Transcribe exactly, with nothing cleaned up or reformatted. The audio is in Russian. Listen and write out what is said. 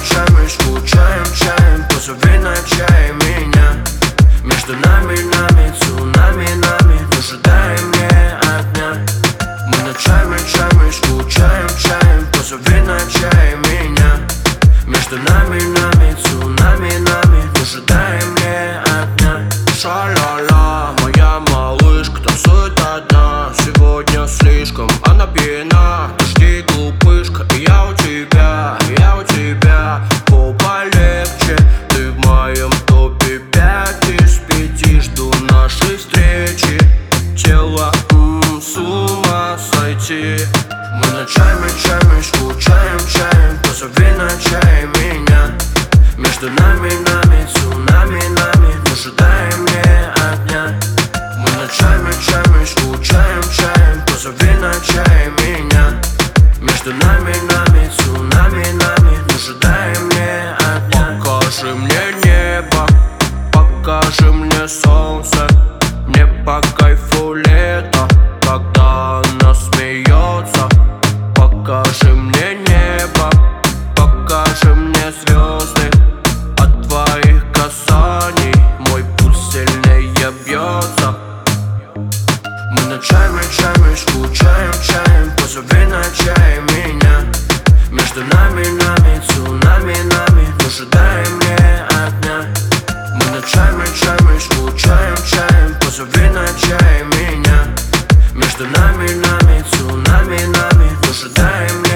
ночами скучаем, чаем, позови на чай меня. Между нами, нами, цунами, нами, выжидаем не огня. Мы ночами, ночами скучаем, чаем, позови на чай меня. Между нами, нами, цунами, нами, выжидаем не огня. Ша-ла-ла, моя малышка танцует одна. Сегодня слишком она пьяна. Ты жди, глупышка, и я у тебя, я у тебя. О, полегче, ты в моем топе пять из пяти. Жду нашей встречи. Тело, м-м, с ума сойти. Мы ночами, ночами скучаем, чаем, позови на чай меня. Между нами, нами, цунами, нами, выжидаем не огня. Мы ночами, ночами скучаем, чаем, позови на чай меня. Между нами, нами, цунами, нами, выжидаем не огня. Покажи мне небо, покажи мне солнце. Мне по кайфу лето, когда она смеется. Покажи мне небо, покажи мне звезды. От твоих касаний мой пульс сильнее бьется. Мы ночами, ночами скучаем, чаем, позови на чай меня. Между нами, нами, цунами, нами, выжидаем не огня. Мы ночами, ночами скучаем, чаем, позови на чай меня. Между нами, нами, цунами, нами, выжидаем не